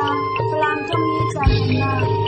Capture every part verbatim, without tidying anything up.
Falang Tommy Channa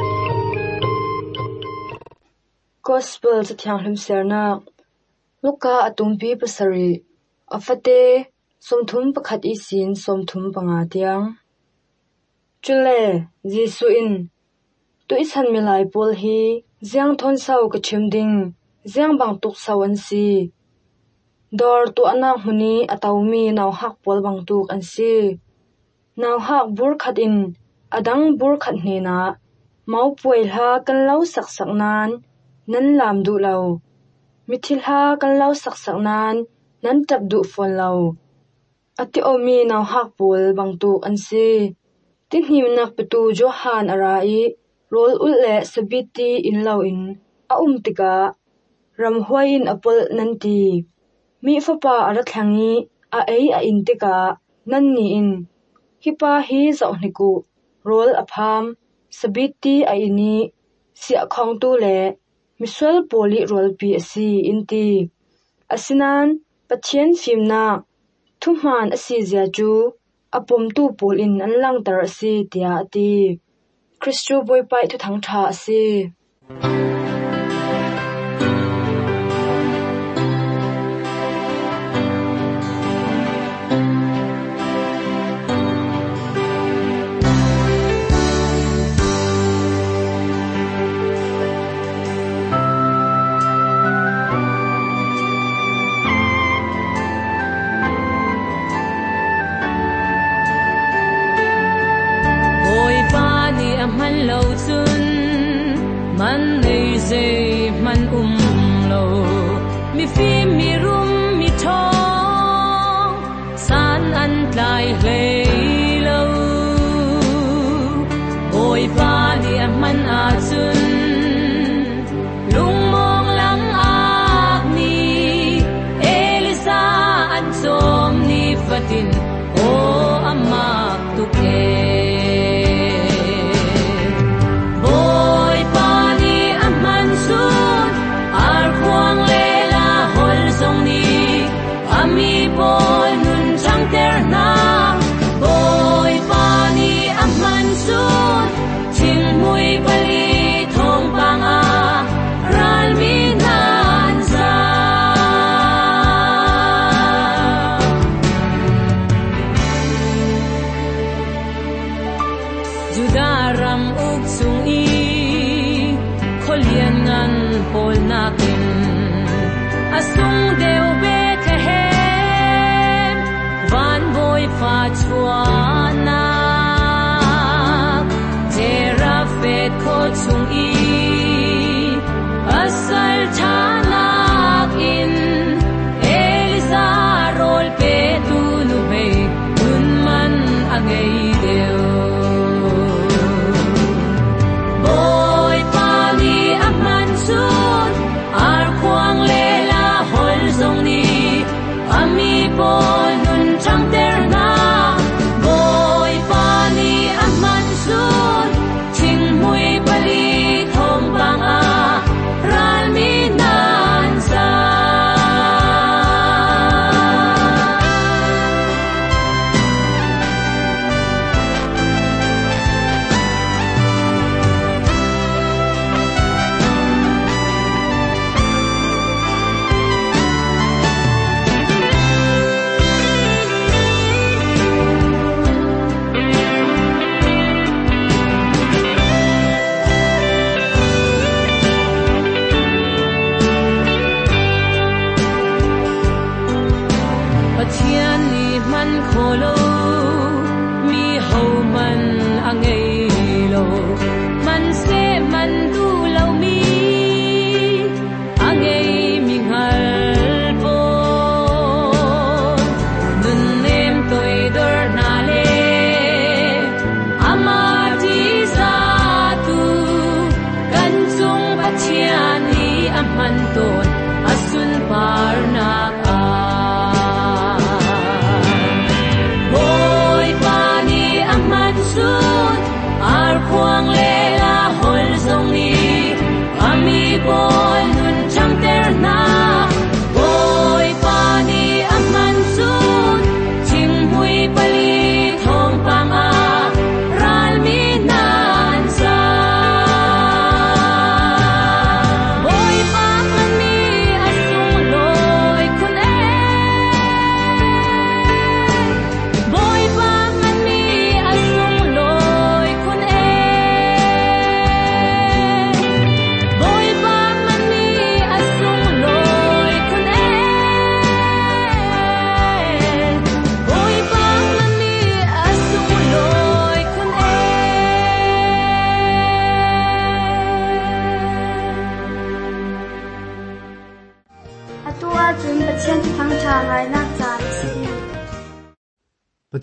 Gospel sa thiang hlim serna Luka atumpi pasari afate somthum pakhat isin somthum panga tiang Chule Jesu in tu isan milai pol hi ziang thon sau ka chimding ziang bang tuk sawan si dor tu anak huni atawmi naw hak pol bang tuk an si naw hak bur khat in adang bur khat hne na mau puai ha kan lau sak sak nan nan lam du lau mithil ha kan lau sak sak nan nan tap du fon lau ati omi naw hak pol bang tuk an si tin him nak petu Johan arai rol ul le sabiti in lau in a um tika ram huai in apol nan ti mi fapa ara thlangi a ei a in tika nan ni in hipa hi zau hniku rol apham sabiti a ini sia khong tu le miswal poli rol pi asi inti asinan pathian fimna thuman asi zia chu apom tu pol in an lang tar asi tia ati Christu boy pai thu thang tha asi man lo chun man nei ze man um lo mi fi mi rum mi thong san an tlai hle lo boy pa ni man a chun lung mong lang ak ni Elisa an som ni fatin o amak tu ke Ral mi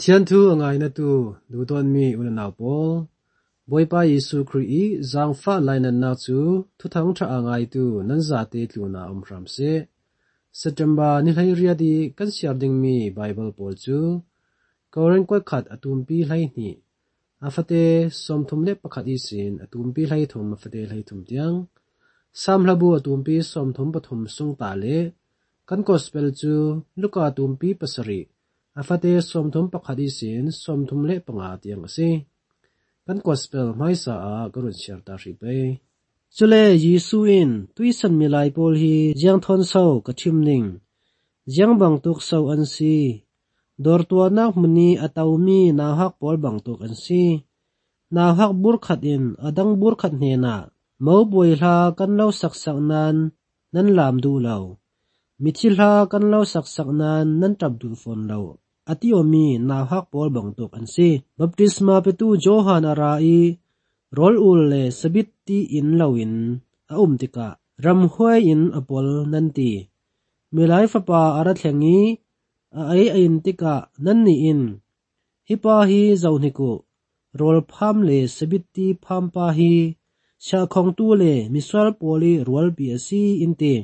Pathian thu angai na tu du ton mi ulanaw pol boipa Yesu Christ zang fa lainan na chu thu thang tha angai tu nan za te tluna umram se September ni lai ria di kan siar ding mi Bible pol chu Koren kwat khat atum pi lai ni afate som thum le pakhat i sin atum pi lai thum afate lai thum tiang sam labu atum pi som thum pathum sung ta le kan gospel chu luka atum pi pasari afate som thum pakhat i sin som thum le panga tiang ase kan gospel mai sa a garun share ta ri pe chule Yesu in tuisan milai pol hi jiang thon so ka thim ning jiang bang tuk so an si dor tua nak muni atawmi na hak pol bang tuk an si na hak bur khat in adang bur khat ne na mo boi hla kan lo sak sak nan nan lam du lo michil hla kan lo sak sak nan nan tab du fon lo atiomi na hak pol bang tuk an si baptisma pe tu Johan ara i rol ul le sabit ti in lawin a um tika ram huai in apol nan ti milai fa pa ara thlengi a ai in tika nan ni in hipa hi zauniku rol pham le sabit ti pham pa hi sha khong tu le miswal poli rol bi asi in te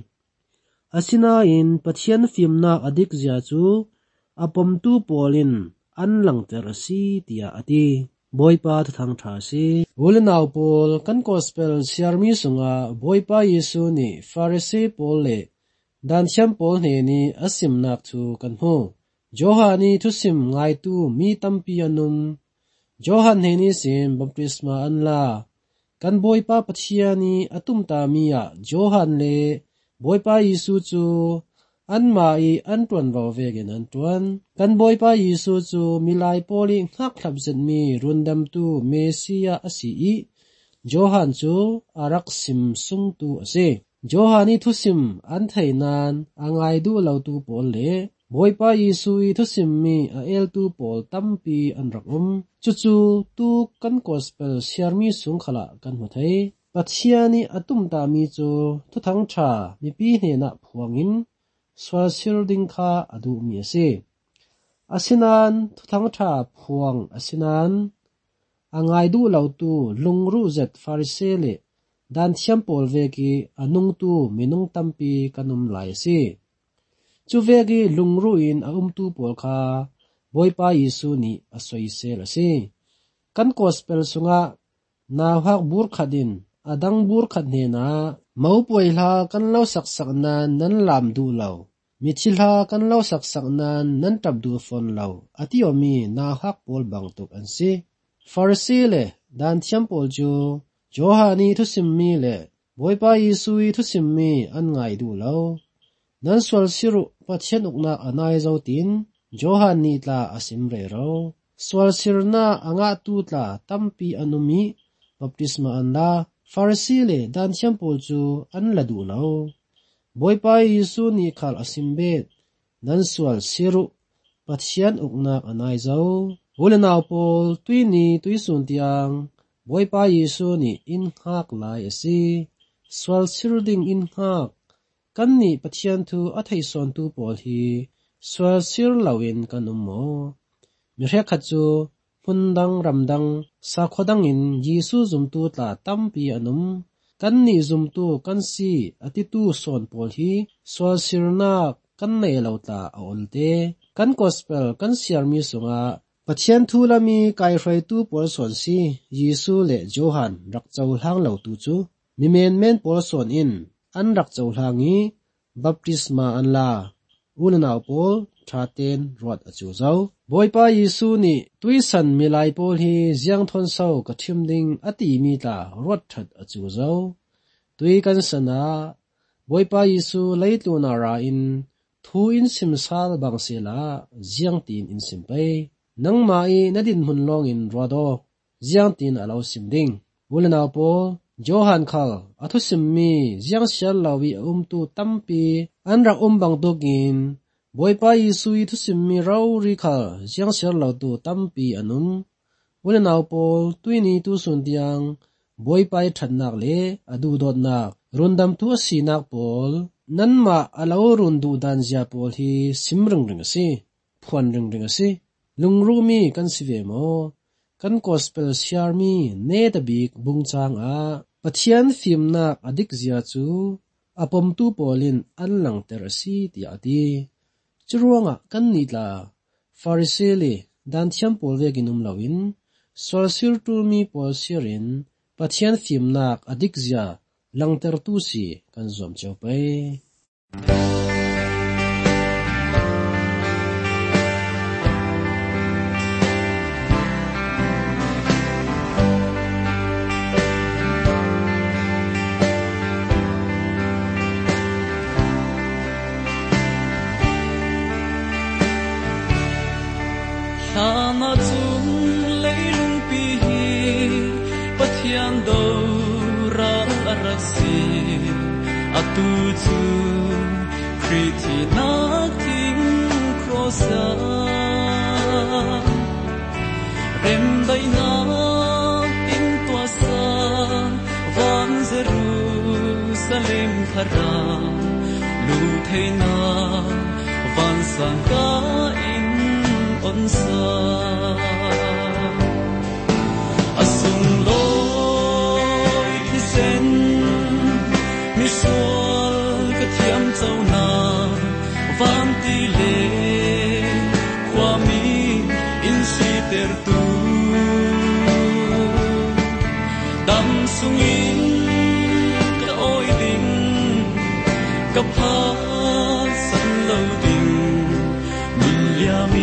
asina in pathian filmna adik zia chu apom tu polin an lang ter si tia ati boipa thang tha si ulinaw pol kan gospel siarmi sunga boipa Yesu ni Pharisee pol le dan siam pol ne ni asim nak chu kan hu Johani thusim ngai tu mi tampi anum Johan ne ni sim baptisma an la kan boipa pathiani atum ta mi ya Johan le boipa Yesu chu an mai an tuan ro ve gen an tuan kan boipa Yesu chu milai poli ngak thlap zet mi rundam tu Mesia asi i Johan chu arak sim sung tu ase Johani thusim an thainan angai du lo tu pol le boipa Yesu i thusim mi a el tu pol tampi an rak um chu chu tu kan gospel siar mi sung khala kan mu thai pathiani atum ta mi chu thu thang tha mi pi hne na phuangin swal sirding kha adu mi ase asinan thuthang tha phuang asinan angai du lo tu lungru zet Pharisee le dan thiam pol veki anung tu minung tampi kanum lai se chu veki lungru in a um tu pol kha boipa Yesu ni asoi se la se kan gospel sunga na hak bur khadin adang bur khat ne na mau poila kan lo sak sak nan nan lam du lo michilha kan lo sak sak nan nan tab du fon lo atiomi na hak pol bang tuk an si Pharisee le dan thiam pol ju Johani thusim mi le boipa Yesu i thusim mi an ngai du lo nan swal siru pathian ukna anai zo tin Johani tla asim re ro swal sirna anga tu tla tampi anumi baptisma an la Pharisee le dan thiam pol chu an la du lo boipa Yesu ni khal asimbet nan swal siru pathian ukna anai zo ulanaw pol tuini tuisun tiang boipa Yesu ni in hak lai asi swal sirding in hak kan ni pathian thu athai son tu pol hi swal sir lawin kanum mo mi re khachu pundang ramdang sa khodang in Yesu zum tu tla tampi anum kan ni zum tu kan si ati tu son pol hi swal sirna kan nei lo ta aolte kan gospel kan siar mi sunga pathian thu lami kai hroi tu pol son si Yesu le Johan rak chau hlang lo tu chu mi men men pol son in an rak chau hlangi baptisma an la unanaw pol thaten rot achu zo boipa Yesu ni tuisan milai pol hi jiang thon so ka thim ding ati mi ta rot that achu zo tui kan sana boipa Yesu leituna ra in thu in simsal bang sela jiang tin in simpai nang mai nadin hun long in rodo jiang tin alo simding ulanaw pol Johan khal athu simmi jiang sial lawi um tu tampi anra um bang dogin boipa Yesu i thu simmi rauri khal jiang sial law tu tampi anum ulanaw pol tuini tu sun tiang boipa i thatnak le adu dot nak rundam tu asinak pol nanma alo rundu dan zia pol hi simring ring si phwan ring ring si lungrumi kan sive mo kan gospel share mi ne da big bung chang a pathian fim nak adik zia chu apom tu polin an lang ter si ti ati churuanga kan ni la farisele dan thiam pol ve ginum lawin solsir tu mi pol sirin pathian fim nak adik zia lang ter tu si kan zom chau pai Sama chung lấy lung pi pathian do ra arasi atu chu kriti na king crossa rem dai na in tua sa van Jerusalem khara lu thei na van sang ka in on sa asung loi thi sen mi sual ka thiam chau na van ti le kwa mi in si ter tu dam sung in ka oi ding ka pha san lo ding min lia mi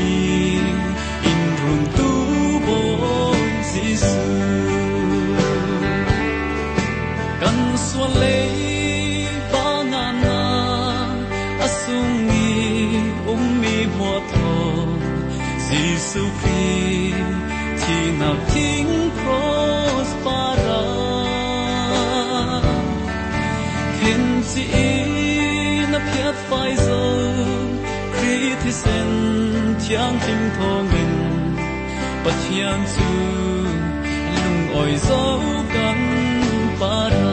swale banana asungi ummi motho Jesu Christ tina king cross para kinsi na piat phaizo Christisen thiang tim thongin pathian chu lung oi zo kan para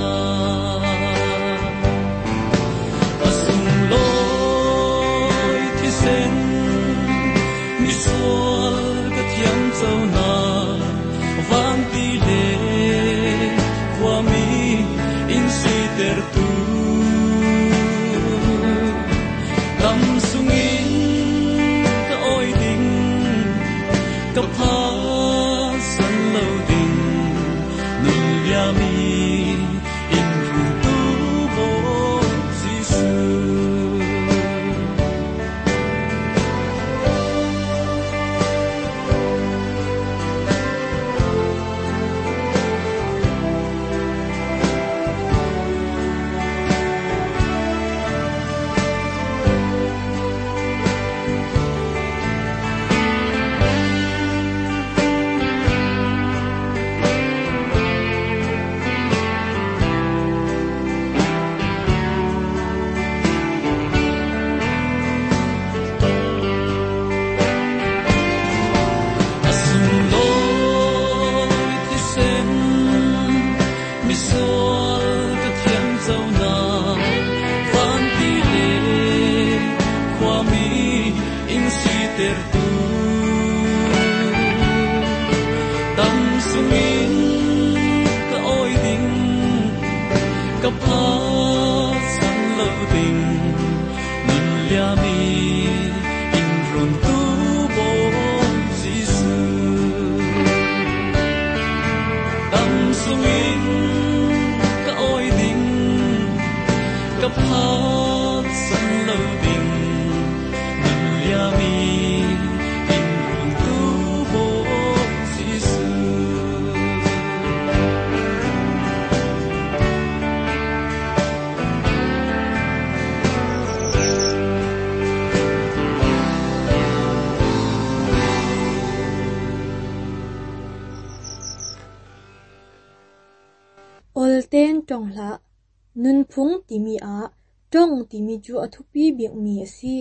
Olten tong la nun phung timi a tong timi chu athupi biak mi asi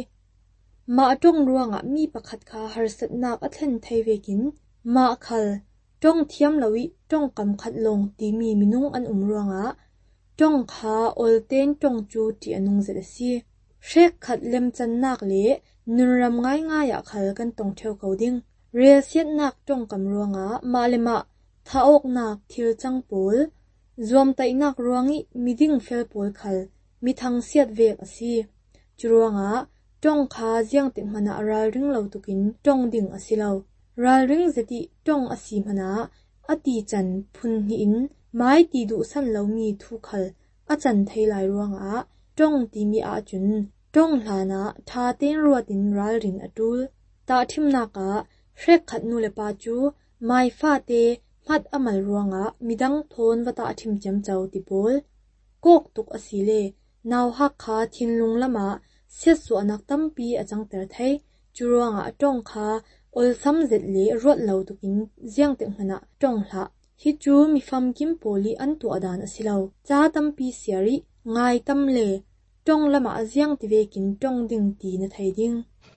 ma tong ruanga mi pakhat kha harsat nak athen thei vekin ma khal tong thiam lawi tong kam khat long timi minung an um ruanga tong kha olten tong chu ti anung zel asi shek khat lem chan nak le nunram ngai nga ya khal kan tong theu ko ding real siat nak tong kam ruanga malema thaok nak thil chang pol zuam tai nak ruangi miding fel pol khal mithang siat vek asi churuanga tong kha jiang te mana ral ring lo tukin tong ding asilo ral ring zeti tong asi mana ati chan phun hi in mai ti du san lo mi thu khal a chan thei lai ruanga tong ti mi a chun tong hlana tha ten ruatin ral rin atul ta thim na ka hrek khat nu le pa chu mai fa te mat amal ruanga midang thon wata thim cham chau ti pol kok tuk asile naw ha kha thinlung lama se su anak tampi achang ter thai churuanga tong kha ol sam zet le rot lo tukin jiang te hmana tong hla hi chu mi fam kim poli an tu adan asilo cha tampi siari ngai tam le tong lama jiang ti vekin tong ding ti na thai ding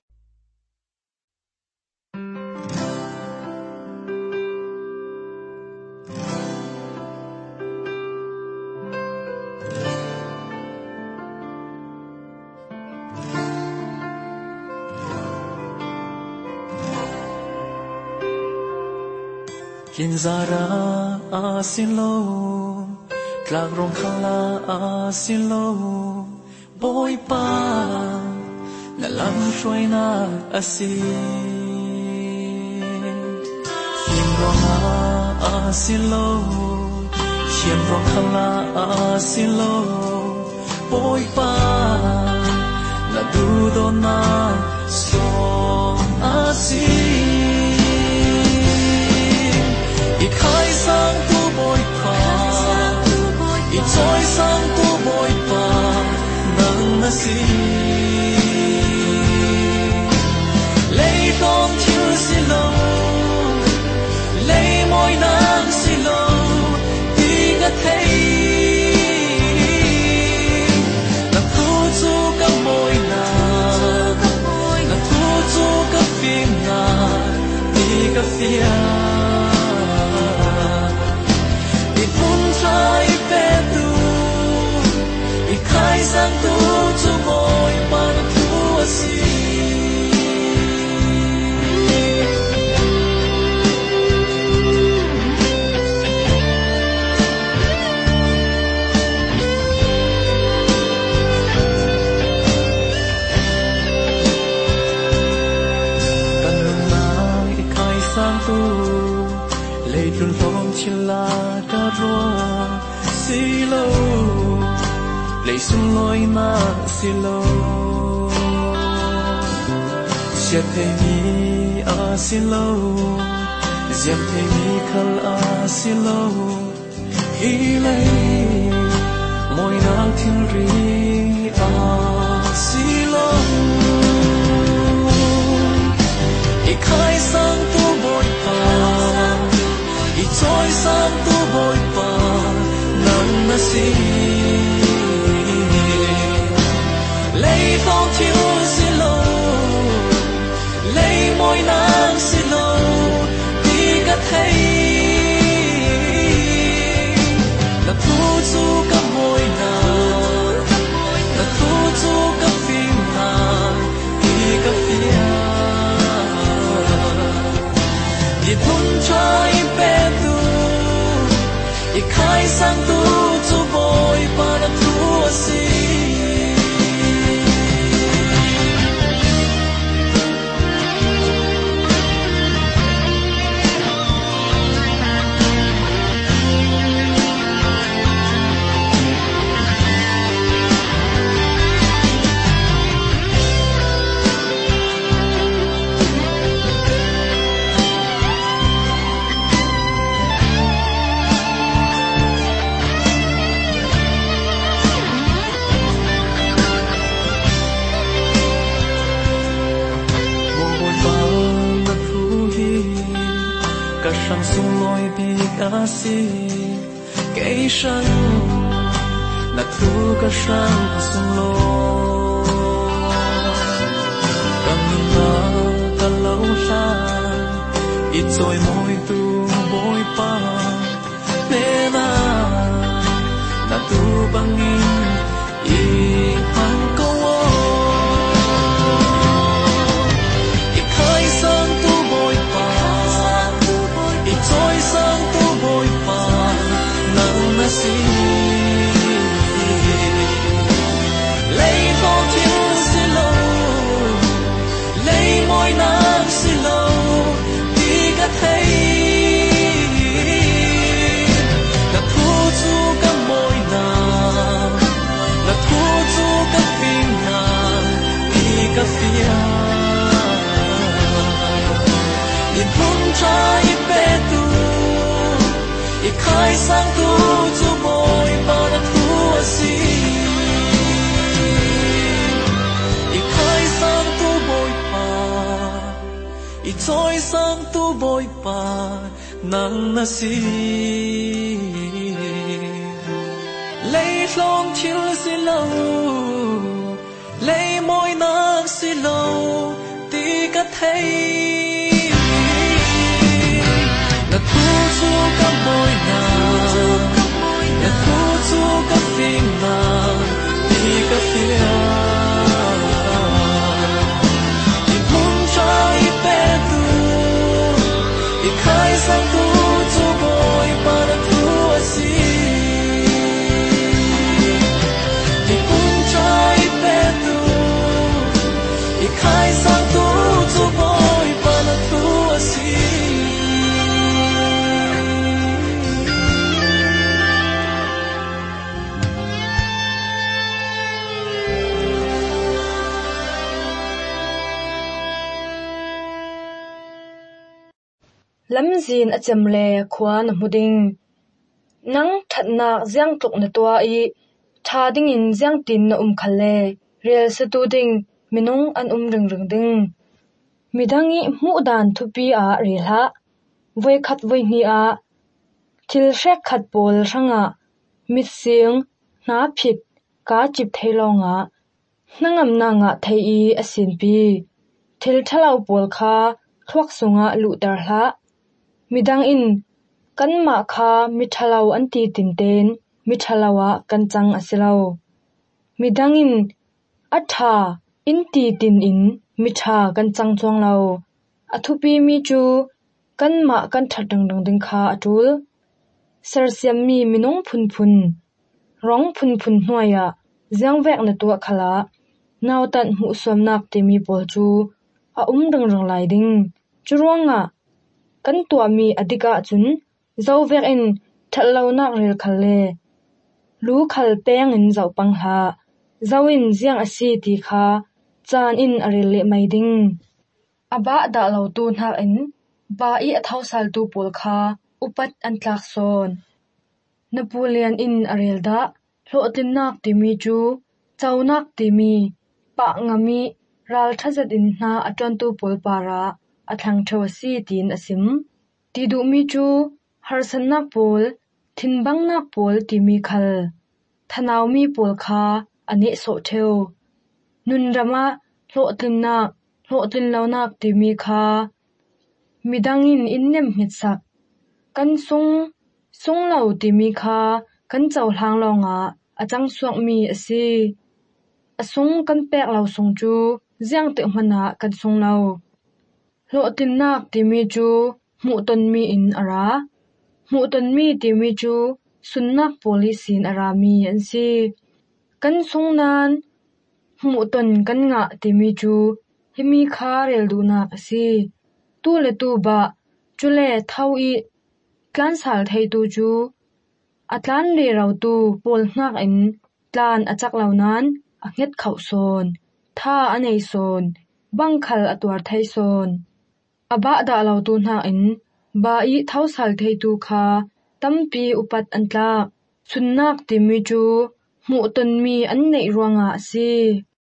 Kinzara asilo tlak rong khala asilo boy pa na lam shoi na asi Kim rong asilo Chiem rong khala asilo boy pa na du do na so asi I khai sang tu boy pa I choi sang tu boy pa nang na si Lei tom thiu si lo Lei moi nang si lo Ti ga thei Na thu chu ka boy na Na thu chu ka phim na Ti ga fia I sang tu cho moi ban tu asi Kan na I khai sang tu le dun phong chila ka ro si lo Lei sung loi ma silo Siat thei mi a silo Ziam thei mi khal a silo Hi lei moi nang thil ri a silo I khai sang tu boy pa I choi sang tu boy pa nang na si Lei phong thiu si lo Lei moi nang si lo Ti ka thei Na thu chu ka moi na Na thu chu ka phim na Ti ka fia I thun chai pe tu I khai sang tu chu boy pa na thu si Sang sung loi bi ka si Kei sang Na thu ka sang sung lo Kam na ka lau la I choi moi tu boi pa Ne na Na tu bangin I hang ko wo I khai sang tu boi pa i khai sang tu chu boy pa na thu si i khai sang tu boy pa i choi sang tu boy pa nang na si lấy long chill si lâu lấy môi nắng si lâu tí cả thấy là thu chu cả môi nàng là thu chu cả phim nàng tí cả phía thì muốn trai bé tu thì khai sang tu chu boy pa na thu si khai sang tu chu boy pa na thu si lamzin acham le khwan muding nang thatna jiang tluk na tua I tha ding in jiang tin na um khalle rel se tu ding minung an um ring ring ding midangi mu dan thupi a relha voi khat voi ni a thil hrek khat pol ranga mit siang na phit ka chip thailonga nangam nanga thei I asin pi thil thalau pol kha thwak sunga lu tar hla midang in kan ma kha mithalau anti tinten mithalawa kan chang asilau midang in atha inti tin in mitha kan chang chong lau athupi mi chu kan ma kan thatang dang ding kha atul sarsiam mi minung phun phun rong phun phun hnuaya jiang vek na tu khala nautan hu somnak te mi pol chu a um dang rang lai ding churonga kan tua mi adika chun zo vek in thallau nak rel khalle lu khal peng in zo pang ha zawin jiang asi ti kha chan in arele mai ding aba da lo tu na in ba I athau sal tu pol kha upat an tlak son napoleon in arelda hlotin nak ti mi chu chaunak ti mi pa ngami ral thazat in na aton tu pol para athang thaw si tin asim ti du mi chu harsan nak pol thinbang nak pol ti mi khal thanau mi pol kha ani so theu nun rama hlotin nak hlotin lo nak ti mi kha midangin innem hitsak kan sung sung lo ti mi kha kan chau hlang longa achang suak mi asi asung kan pek lo sung chu jiang te hmana kan sung lo hlotin nak ti mi chu mu ton mi in ara mu ton mi ti mi chu sunnak polisin ara mi an si kan sung nan mu ton kan nga ti mi chu himi kha rel du nak asi tu le tu ba chule thau I tlan sal thei tu chu atlan le rau tu pol hnak in tlan achak lau nan a nget khau son tha anei son bang khal atwar thei son aba da lau tu hnak in ba I thau sal thei tu kha tampi upat antla sunnak ti mi chu mu ton mi an nei ruanga si